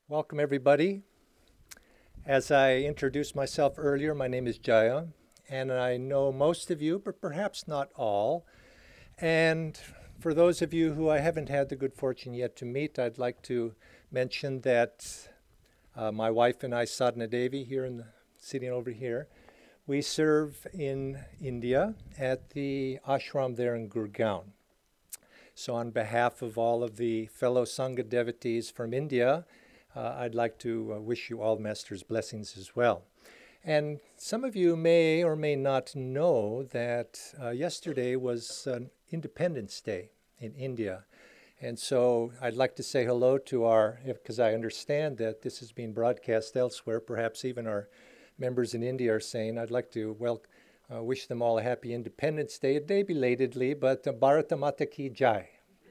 Welcome, everybody. As I introduced myself earlier, my name is Jaya, and I know most of you, but perhaps not all. And for those of you who I haven't had the good fortune yet to meet, I'd like to mention that my wife and I, Sadhana Devi, sitting over here, we serve in India at the ashram there in Gurgaon. So on behalf of all of the fellow Sangha devotees from India, I'd like to wish you all Master's blessings as well. And some of you may or may not know that yesterday was Independence Day in India. And so I'd like to say hello to because I understand that this is being broadcast elsewhere, perhaps even our members in India are saying, I'd like to wish them all a happy Independence Day, a day belatedly, but Bharata Mata Ki Jai.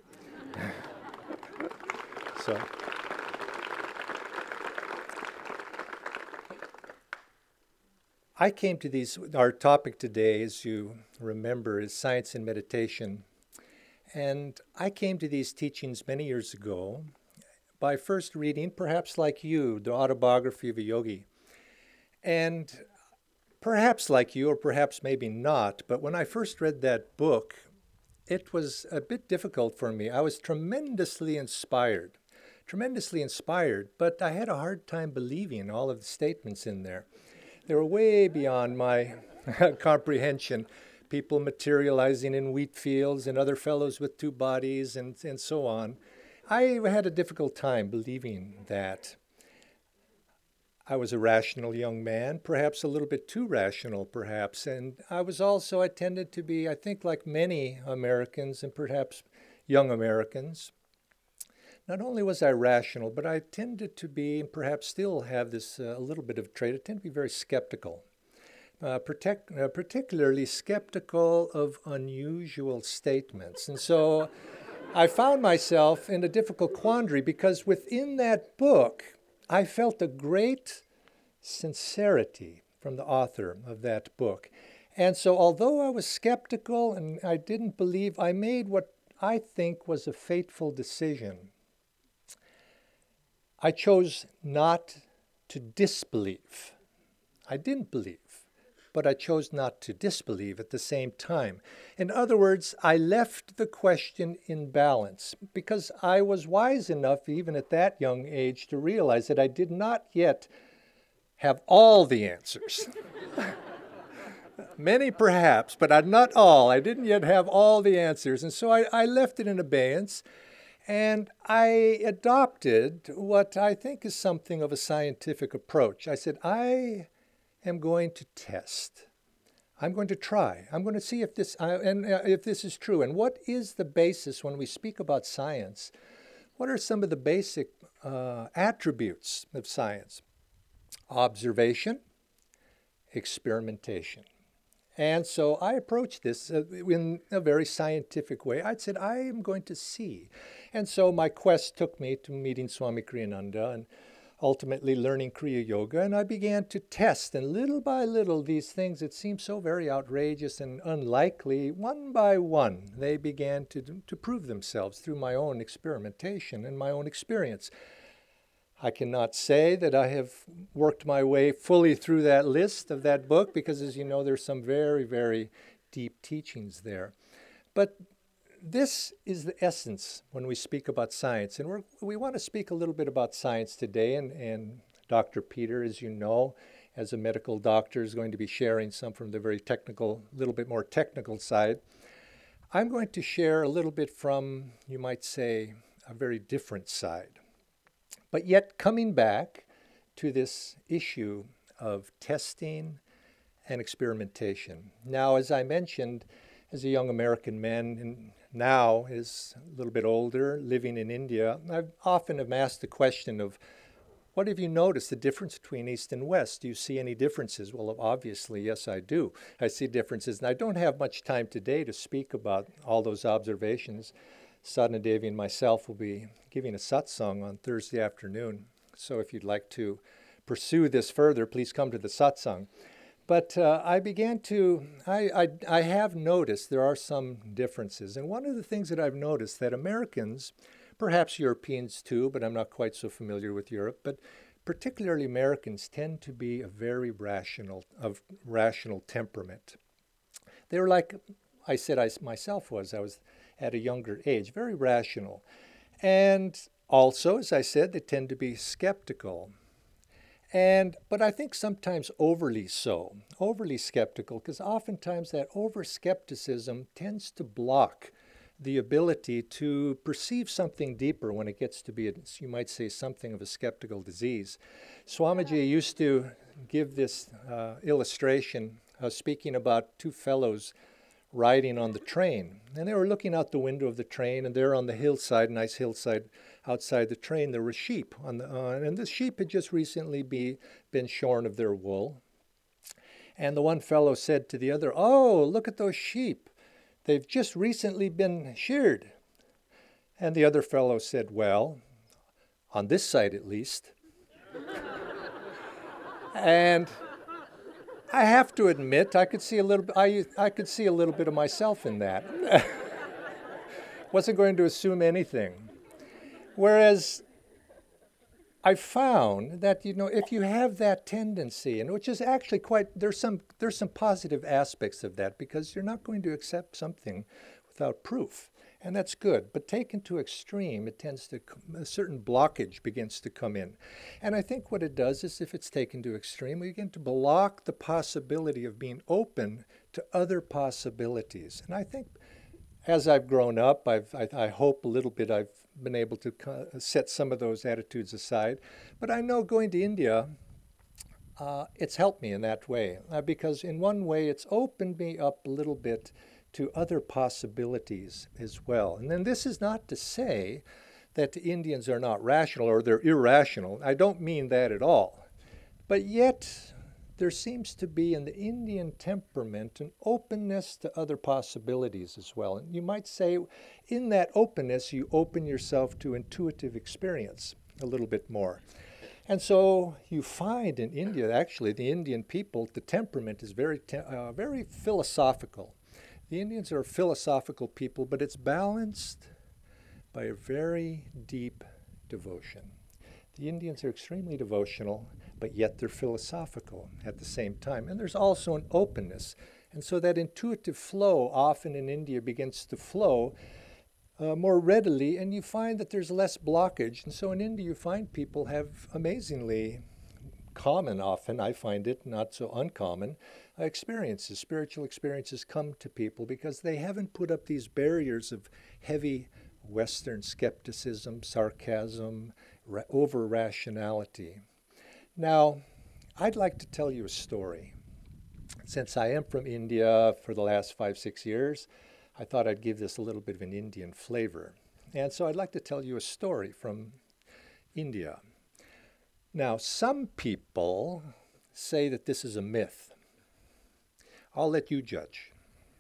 So. I came to our topic today, as you remember, is science and meditation. And I came to these teachings many years ago by first reading, perhaps like you, the autobiography of a yogi. And perhaps like you, or perhaps maybe not, but when I first read that book, it was a bit difficult for me. I was tremendously inspired, but I had a hard time believing all of the statements in there. They were way beyond my comprehension. People materializing in wheat fields and other fellows with two bodies and so on. I had a difficult time believing that. I was a rational young man, perhaps a little bit too rational, perhaps. And I tended to be, I think, like many Americans and perhaps young Americans. Not only was I rational, but I tended to be, and perhaps still have this a little bit of trait, I tend to be very skeptical. Particularly skeptical of unusual statements. And so I found myself in a difficult quandary because within that book, I felt a great sincerity from the author of that book. And so although I was skeptical and I didn't believe, I made what I think was a fateful decision. I chose not to disbelieve. I didn't believe, but I chose not to disbelieve at the same time. In other words, I left the question in balance because I was wise enough, even at that young age, to realize that I did not yet have all the answers. Many perhaps, but not all. I didn't yet have all the answers. And so I left it in abeyance. And I adopted what I think is something of a scientific approach. I said, I am going to test. I'm going to try. I'm going to see if this is true. And what is the basis when we speak about science? What are some of the basic attributes of science? Observation, experimentation. And so I approached this in a very scientific way. I said, I am going to see. And so my quest took me to meeting Swami Kriyananda and ultimately learning Kriya Yoga. And I began to test. And little by little, these things that seemed so very outrageous and unlikely, one by one, they began to prove themselves through my own experimentation and my own experience. I cannot say that I have worked my way fully through that list of that book because, as you know, there's some very, very deep teachings there. But this is the essence when we speak about science. And we want to speak a little bit about science today. And Dr. Peter, as you know, as a medical doctor, is going to be sharing some from the very technical, little bit more technical side. I'm going to share a little bit from, you might say, a very different side. But yet coming back to this issue of testing and experimentation. Now, as I mentioned, as a young American man, and now is a little bit older, living in India, I often am asked the question of, what have you noticed, the difference between East and West? Do you see any differences? Well, obviously, yes, I do. I see differences, and I don't have much time today to speak about all those observations. Sadhana Devi and myself will be giving a satsang on Thursday afternoon. So if you'd like to pursue this further, please come to the satsang. But I have noticed there are some differences. And one of the things that I've noticed that Americans, perhaps Europeans too, but I'm not quite so familiar with Europe. But particularly Americans tend to be a very rational temperament. They were like I said I myself was. I was at a younger age, very rational. And also, as I said, they tend to be skeptical. But I think sometimes overly skeptical, because oftentimes that over skepticism tends to block the ability to perceive something deeper when it gets to be, you might say, something of a skeptical disease. Swamiji used to give this illustration, speaking about two fellows riding on the train. And they were looking out the window of the train, and there on the hillside, nice hillside outside the train, there were sheep. And the sheep had just recently been shorn of their wool. And the one fellow said to the other, "Oh, look at those sheep. They've just recently been sheared." And the other fellow said, "Well, on this side at least." And I have to admit, I could see a little bit of myself in that. Wasn't going to assume anything. Whereas I found that, if you have that tendency, and which is actually there's some positive aspects of that, because you're not going to accept something without proof. And that's good. But taken to extreme, a certain blockage begins to come in. And I think what it does is, if it's taken to extreme, we begin to block the possibility of being open to other possibilities. And I think as I've grown up, I hope a little bit I've been able to set some of those attitudes aside. But I know going to India, it's helped me in that way. Because in one way, it's opened me up a little bit to other possibilities as well. And then this is not to say that the Indians are not rational or they're irrational. I don't mean that at all. But yet, there seems to be in the Indian temperament an openness to other possibilities as well. And you might say, in that openness, you open yourself to intuitive experience a little bit more. And so you find in India, actually, the Indian people, the temperament is very philosophical. The Indians are a philosophical people, but it's balanced by a very deep devotion. The Indians are extremely devotional, but yet they're philosophical at the same time. And there's also an openness. And so that intuitive flow often in India begins to flow more readily, and you find that there's less blockage. And so in India, you find people have amazingly common, often, I find it not so uncommon, spiritual experiences come to people because they haven't put up these barriers of heavy Western skepticism, sarcasm, over-rationality. Now, I'd like to tell you a story. Since I am from India for the last 5-6 years, I thought I'd give this a little bit of an Indian flavor. And so I'd like to tell you a story from India. Now, some people say that this is a myth. I'll let you judge.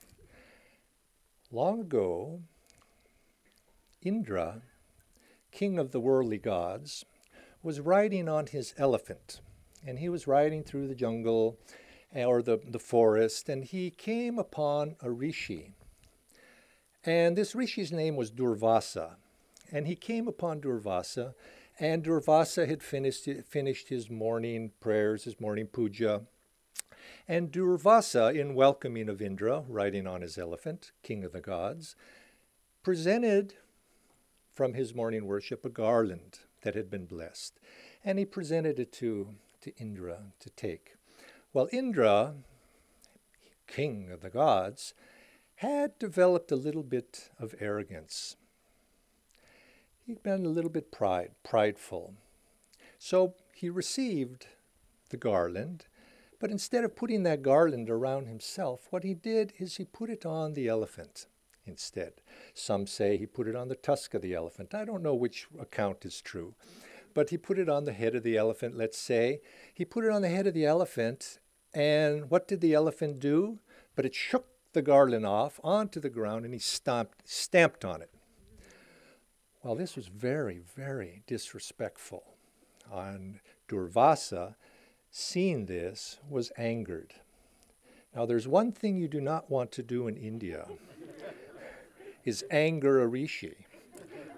Long ago, Indra, king of the worldly gods, was riding on his elephant. And he was riding through the jungle or the forest, and he came upon a rishi. And this rishi's name was Durvasa. And he came upon Durvasa, and Durvasa had finished his morning prayers, his morning puja. And Durvasa, in welcoming of Indra, riding on his elephant, king of the gods, presented from his morning worship a garland that had been blessed. And he presented it to Indra to take. Well, Indra, king of the gods, had developed a little bit of arrogance. He'd been a little bit prideful. So he received the garland, but instead of putting that garland around himself, what he did is he put it on the elephant instead. Some say he put it on the tusk of the elephant. I don't know which account is true. But he put it on the head of the elephant, let's say. He put it on the head of the elephant, and what did the elephant do? But it shook the garland off onto the ground, and he stamped on it. Well, this was very, very disrespectful. And Durvasa, seeing this, was angered. Now, there's one thing you do not want to do in India, is anger a rishi.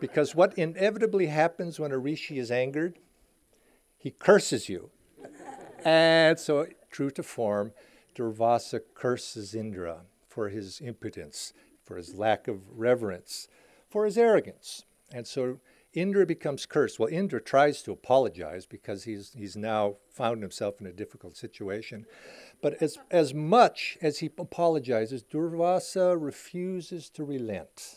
Because what inevitably happens when a rishi is angered, he curses you. And so, true to form, Durvasa curses Indra for his impotence, for his lack of reverence, for his arrogance. And so Indra becomes cursed. Well, Indra tries to apologize because he's now found himself in a difficult situation. But as much as he apologizes, Durvasa refuses to relent.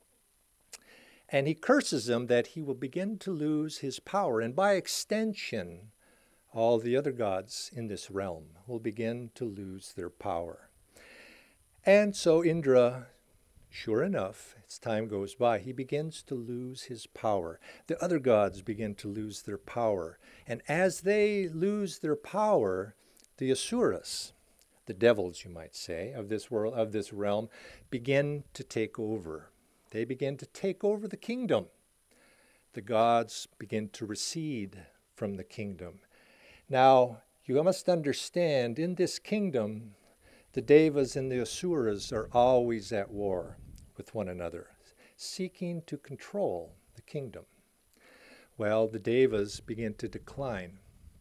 And he curses him that he will begin to lose his power. And by extension, all the other gods in this realm will begin to lose their power. And so Indra, sure enough, as time goes by, he begins to lose his power. The other gods begin to lose their power. And as they lose their power, the Asuras, the devils, you might say, of this world, of this realm, begin to take over. They begin to take over the kingdom. The gods begin to recede from the kingdom. Now, you must understand, in this kingdom, the Devas and the Asuras are always at war with one another, seeking to control the kingdom. Well, the Devas begin to decline.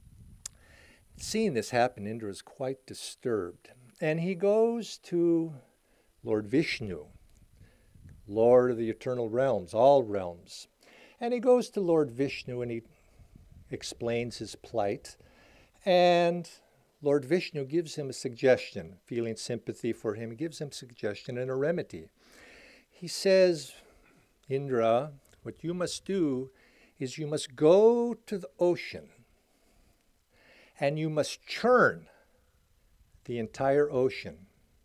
Seeing this happen, Indra is quite disturbed. And he goes to Lord Vishnu, Lord of the eternal realms, all realms. And he goes to Lord Vishnu and he explains his plight. And Lord Vishnu gives him a suggestion, feeling sympathy for him, he gives him a suggestion and a remedy. He says, Indra, what you must do is you must go to the ocean and you must churn the entire ocean.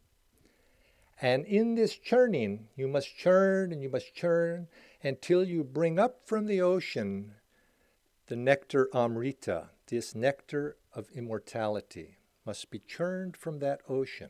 And in this churning, you must churn and you must churn until you bring up from the ocean the nectar Amrita, this nectar of immortality, must be churned from that ocean.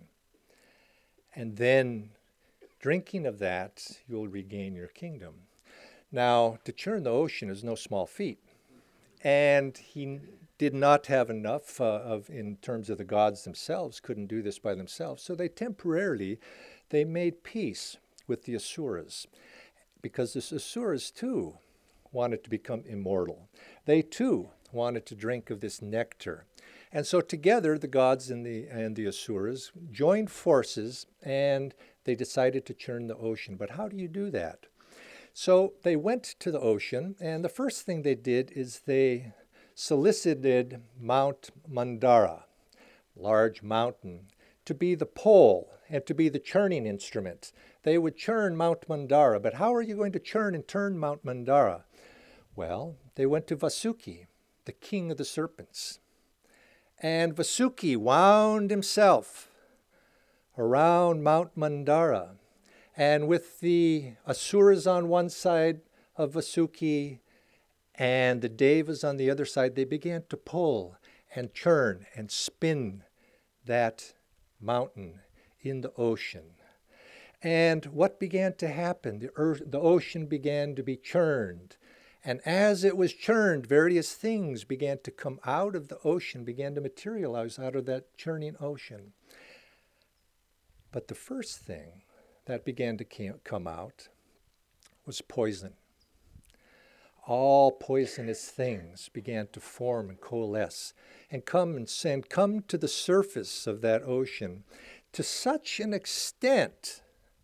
And then, drinking of that, you'll regain your kingdom. Now, to churn the ocean is no small feat. And he did not have enough in terms of the gods themselves, couldn't do this by themselves. So they made peace with the Asuras, because the Asuras too wanted to become immortal. They too wanted to drink of this nectar. And so together the gods and the Asuras joined forces and they decided to churn the ocean. But how do you do that? So they went to the ocean, and the first thing they did is they solicited Mount Mandara, large mountain, to be the pole and to be the churning instrument. They would churn Mount Mandara, but how are you going to churn and turn Mount Mandara? Well, they went to Vasuki, the king of the serpents. And Vasuki wound himself around Mount Mandara. And with the Asuras on one side of Vasuki and the Devas on the other side, they began to pull and churn and spin that mountain in the ocean. And what began to happen? The ocean began to be churned. And as it was churned, various things began to come out of the ocean, began to materialize out of that churning ocean. But the first thing that began to come out was poison. All poisonous things began to form and coalesce and come to the surface of that ocean to such an extent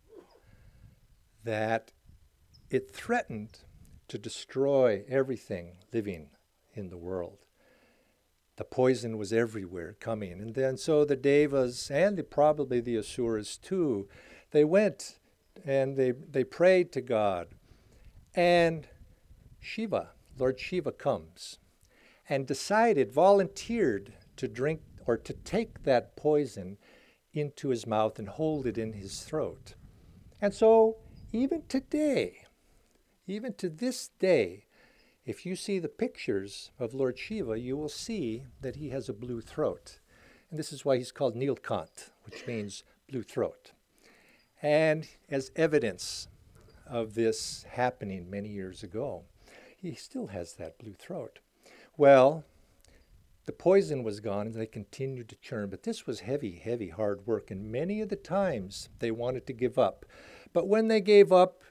that it threatened to destroy everything living in the world. The poison was everywhere coming. And then so the Devas and probably the Asuras too, they went and they prayed to God. And Shiva, Lord Shiva comes and volunteered to drink or to take that poison into his mouth and hold it in his throat. And so even today, even to this day, if you see the pictures of Lord Shiva, you will see that he has a blue throat. And this is why he's called Nilkant, which means blue throat. And as evidence of this happening many years ago, he still has that blue throat. Well, the poison was gone and they continued to churn, but this was heavy, heavy, hard work. And many of the times they wanted to give up. But when they gave up,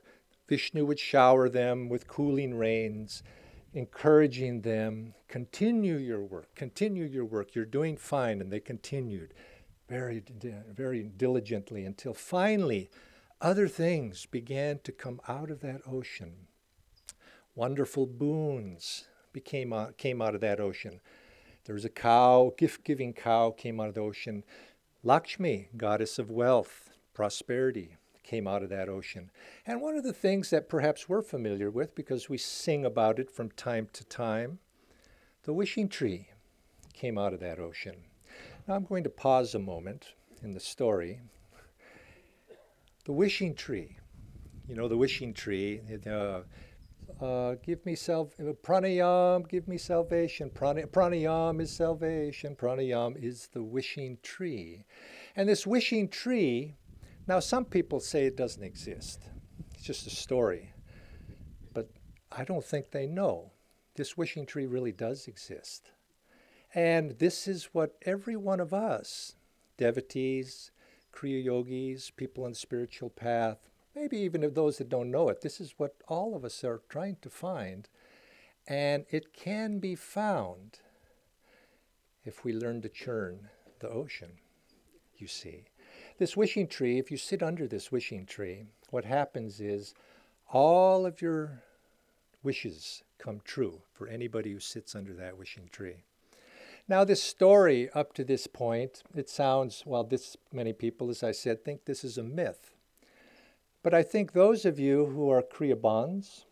Vishnu would shower them with cooling rains, encouraging them, continue your work, you're doing fine. And they continued very diligently until finally other things began to come out of that ocean. Wonderful boons came out of that ocean. There was a cow, gift-giving cow came out of the ocean. Lakshmi, goddess of wealth, prosperity, came out of that ocean. And one of the things that perhaps we're familiar with, because we sing about it from time to time, the wishing tree came out of that ocean. Now I'm going to pause a moment in the story. The wishing tree, the wishing tree, give me pranayam, give me salvation. Pranayam is salvation. Pranayam is the wishing tree. And this wishing tree, now some people say it doesn't exist. It's just a story. But I don't think they know. This wishing tree really does exist. And this is what every one of us, devotees, Kriya Yogis, people on the spiritual path, maybe even of those that don't know it, this is what all of us are trying to find. And it can be found if we learn to churn the ocean, you see. This wishing tree, if you sit under this wishing tree, what happens is all of your wishes come true for anybody who sits under that wishing tree. Now this story up to this point, it sounds, many people, as I said, think this is a myth. But I think those of you who are Kriya Bandhs,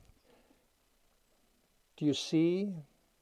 do you see?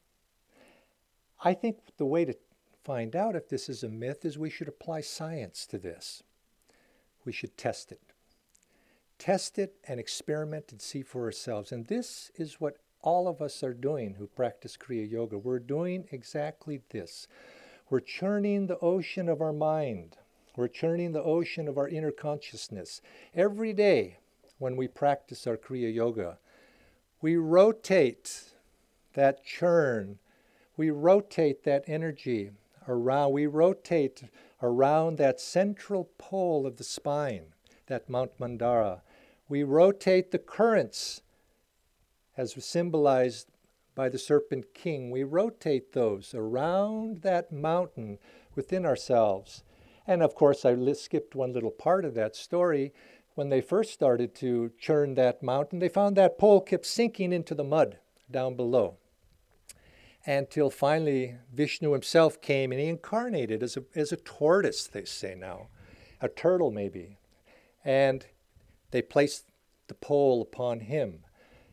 I think the way to find out if this is a myth is we should apply science to this. We should test it. Test it and experiment and see for ourselves. And this is what all of us are doing who practice Kriya Yoga. We're doing exactly this. We're churning the ocean of our mind. We're churning the ocean of our inner consciousness. Every day when we practice our Kriya Yoga, we rotate that churn. We rotate that energy around. We rotate around that central pole of the spine, that Mount Mandara. We rotate the currents as symbolized by the Serpent King. We rotate those around that mountain within ourselves. And of course, I skipped one little part of that story. When they first started to churn that mountain, they found that pole kept sinking into the mud down below. Until finally Vishnu himself came and he incarnated as a tortoise, they say now, a turtle maybe. And they placed the pole upon him.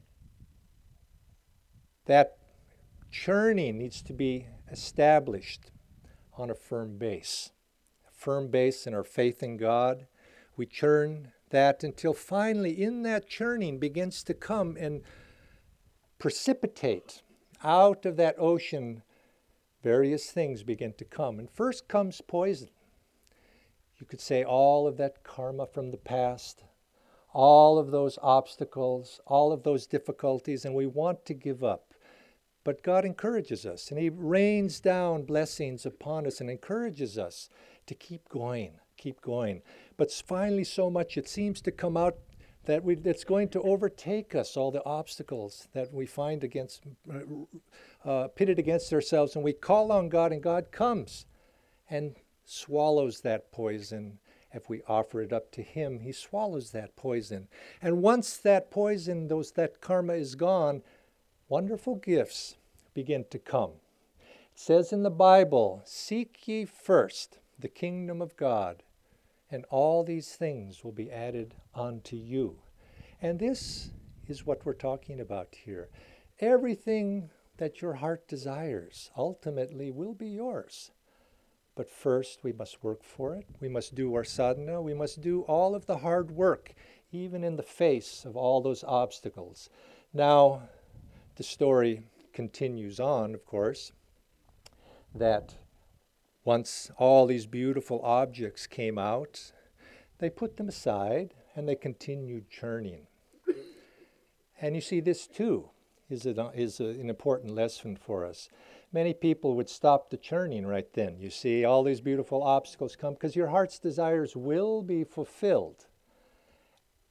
That churning needs to be established on a firm base. A firm base in our faith in God. We churn that until finally in that churning begins to come and precipitate out of that ocean. Various things begin to come. And first comes poison. You could say all of that karma from the past, all of those obstacles, all of those difficulties, and we want to give up. But God encourages us, and He rains down blessings upon us and encourages us to keep going. But finally so much it seems to come out that it's going to overtake us, all the obstacles that we find pitted against ourselves, and we call on God, and God comes and swallows that poison. If we offer it up to Him, He swallows that poison. And once that poison, that karma is gone, wonderful gifts begin to come. It says in the Bible, "Seek ye first the kingdom of God, and all these things will be added unto you." And this is what we're talking about here. Everything that your heart desires ultimately will be yours. But first we must work for it. We must do our sadhana. We must do all of the hard work, even in the face of all those obstacles. Now, the story continues on, of course, that once all these beautiful objects came out, they put them aside and they continued churning. And you see, this too is an important lesson for us. Many people would stop the churning right then. You see, all these beautiful obstacles come because your heart's desires will be fulfilled.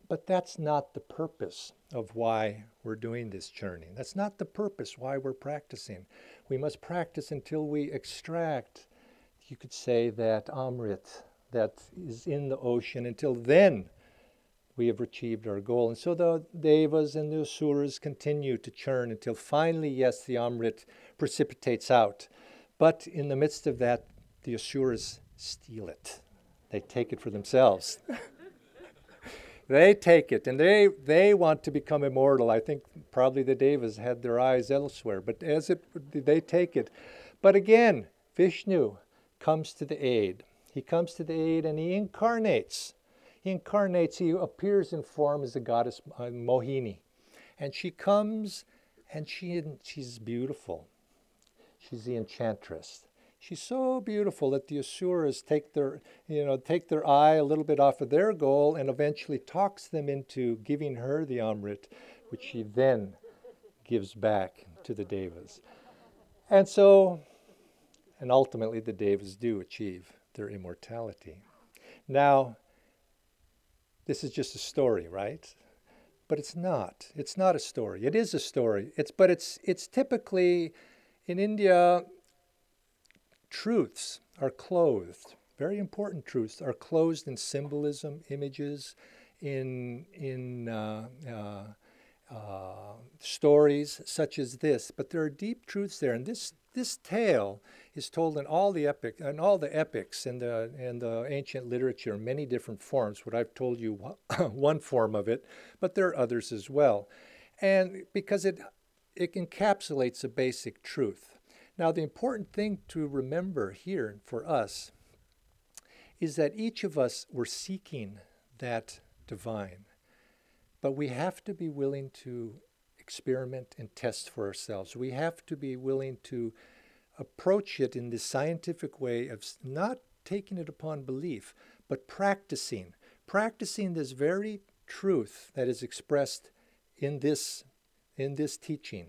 But that's not the purpose of why we're doing this journey. That's not the purpose why we're practicing. We must practice until we extract, you could say, that Amrit that is in the ocean. Until then, we have achieved our goal. And so the Devas and the Asuras continue to churn until finally, yes, the Amrit precipitates out. But in the midst of that, the Asuras steal it. They take it for themselves. They take it, and they want to become immortal. I think probably the Devas had their eyes elsewhere, but they take it. But again, Vishnu comes to the aid. He comes to the aid and he incarnates. He appears in form as the goddess Mohini. And she comes and she's beautiful. She's the enchantress. She's so beautiful that the Asuras take their eye a little bit off of their goal and eventually talks them into giving her the Amrit, which she then gives back to the Devas. And ultimately the Devas do achieve their immortality. Now, this is just a story, right? But it's not. It's not a story. It is a story. It's typically in India. Truths are clothed. Very important truths are clothed in symbolism, images, in stories such as this. But there are deep truths there, and this tale is told in all the epics and the ancient literature in many different forms. What I've told you, one form of it, but there are others as well, and because it encapsulates a basic truth. Now, the important thing to remember here for us is that each of us were seeking that divine, but we have to be willing to experiment and test for ourselves. We have to be willing to approach it in the scientific way of not taking it upon belief, but practicing this very truth that is expressed in this teaching.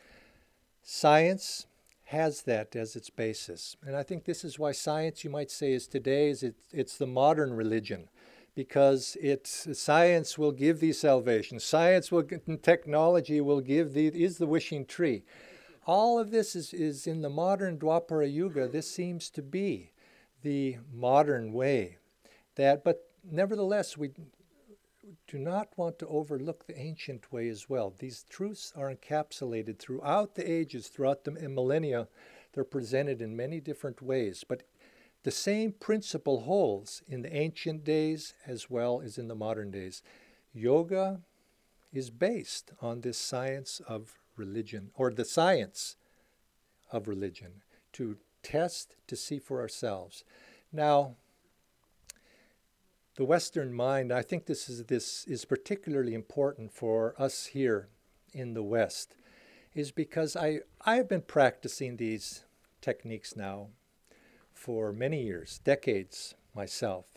Science has that as its basis. And I think this is why science, you might say, it's the modern religion, because science will give thee salvation. Technology will is the wishing tree. All of this is in the modern Dwapara Yuga. This seems to be the modern way. But nevertheless, we do not want to overlook the ancient way as well. These truths are encapsulated throughout the ages, throughout the millennia. They're presented in many different ways. But the same principle holds in the ancient days as well as in the modern days. Yoga is based on this science of religion, or the science of religion, to test, to see for ourselves. Now, the Western mind, I think this is particularly important for us here in the West, is because I have been practicing these techniques now for many years, decades myself.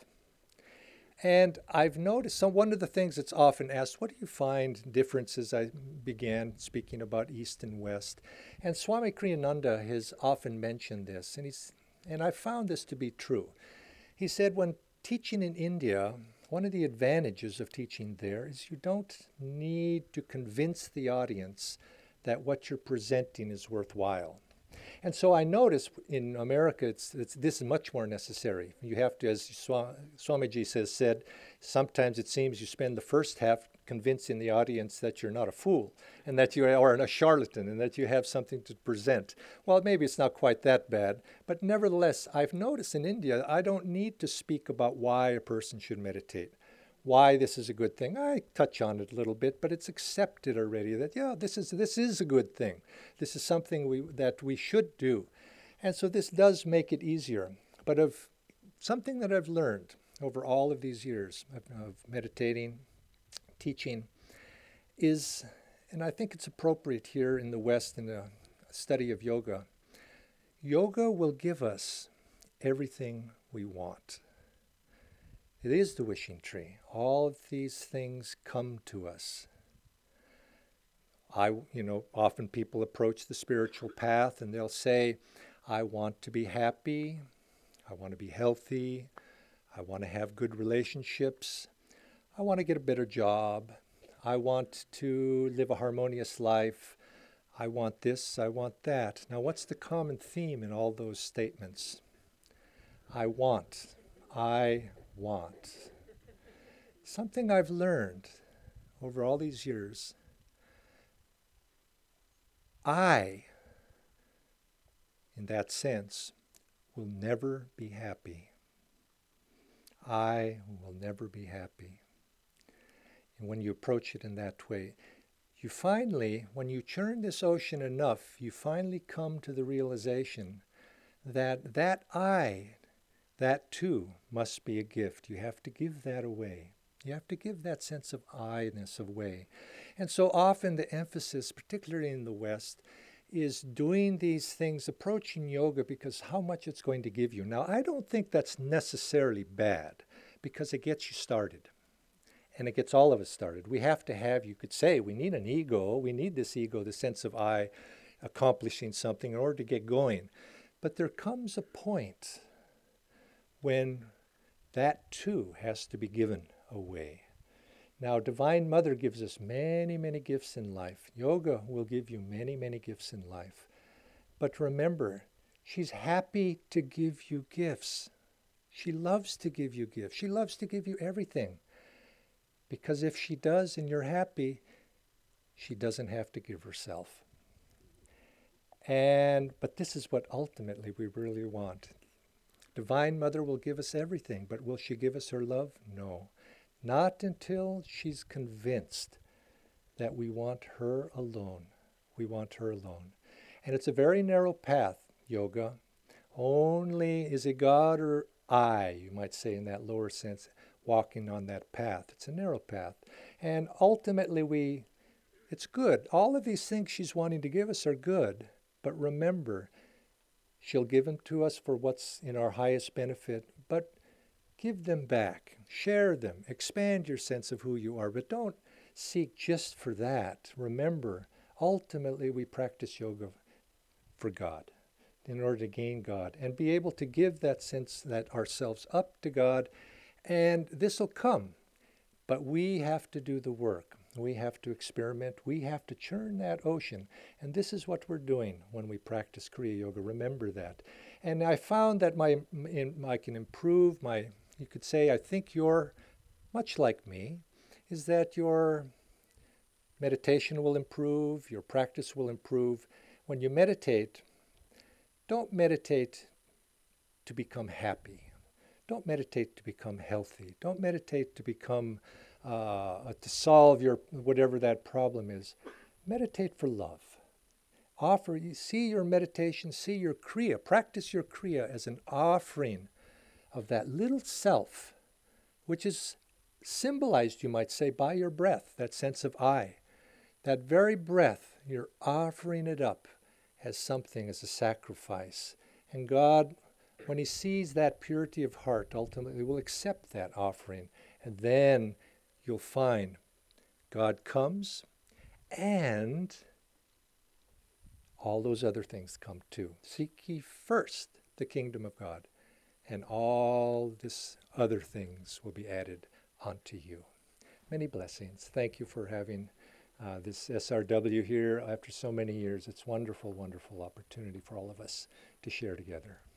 And I've noticed, one of the things that's often asked, what do you find differences? I began speaking about East and West. And Swami Kriyananda has often mentioned this, and I found this to be true. He said when teaching in India, one of the advantages of teaching there is you don't need to convince the audience that what you're presenting is worthwhile. And so I notice in America, this is much more necessary. You have to, as Swamiji has said, sometimes it seems you spend the first half convincing the audience that you're not a fool and that you are a charlatan and that you have something to present. Well, maybe it's not quite that bad, but nevertheless, I've noticed in India, I don't need to speak about why a person should meditate, why this is a good thing. I touch on it a little bit, but it's accepted already that, this is a good thing. This is something that we should do. And so this does make it easier. But of something that I've learned over all of these years of meditating, teaching, is, and I think it's appropriate here in the West in the study of yoga, yoga will give us everything we want. It is the wishing tree. All of these things come to us. Often people approach the spiritual path and they'll say, I want to be happy, I want to be healthy, I want to have good relationships, I want to get a better job. I want to live a harmonious life. I want this, I want that. Now, what's the common theme in all those statements? I want. I want. Something I've learned over all these years. I, in that sense, will never be happy. I will never be happy. And when you approach it in that way, you finally, when you churn this ocean enough, you finally come to the realization that that I, that too, must be a gift. You have to give that away. You have to give that sense of I-ness away. And so often the emphasis, particularly in the West, is doing these things, approaching yoga because how much it's going to give you. Now, I don't think that's necessarily bad because it gets you started. And it gets all of us started. We have to have, you could say, we need an ego. We need this ego, the sense of I accomplishing something in order to get going. But there comes a point when that too has to be given away. Now, Divine Mother gives us many, many gifts in life. Yoga will give you many, many gifts in life. But remember, she's happy to give you gifts. She loves to give you gifts. She loves to give you everything. Because if she does and you're happy, she doesn't have to give herself. But this is what ultimately we really want. Divine Mother will give us everything, but will she give us her love? No. Not until she's convinced that we want her alone. We want her alone. And it's a very narrow path, yoga. Only is it God or I, you might say in that lower sense, walking on that path. It's a narrow path. And ultimately it's good. All of these things she's wanting to give us are good. But remember, she'll give them to us for what's in our highest benefit. But give them back. Share them. Expand your sense of who you are. But don't seek just for that. Remember, ultimately we practice yoga for God, in order to gain God and be able to give that sense that ourselves up to God. And this will come, but we have to do the work. We have to experiment. We have to churn that ocean. And this is what we're doing when we practice Kriya Yoga. Remember that. And I found that I can improve you could say, I think you're much like me, is that your meditation will improve, your practice will improve. When you meditate, don't meditate to become happy. Don't meditate to become healthy. Don't meditate to become, to solve your, whatever that problem is. Meditate for love. See your meditation, see your Kriya, practice your Kriya as an offering of that little self, which is symbolized, you might say, by your breath, that sense of I. That very breath, you're offering it up as something, as a sacrifice. And God, when he sees that purity of heart, ultimately will accept that offering. And then you'll find God comes and all those other things come too. Seek ye first the kingdom of God, and all this other things will be added unto you. Many blessings. Thank you for having this SRW here after so many years. It's wonderful, wonderful opportunity for all of us to share together.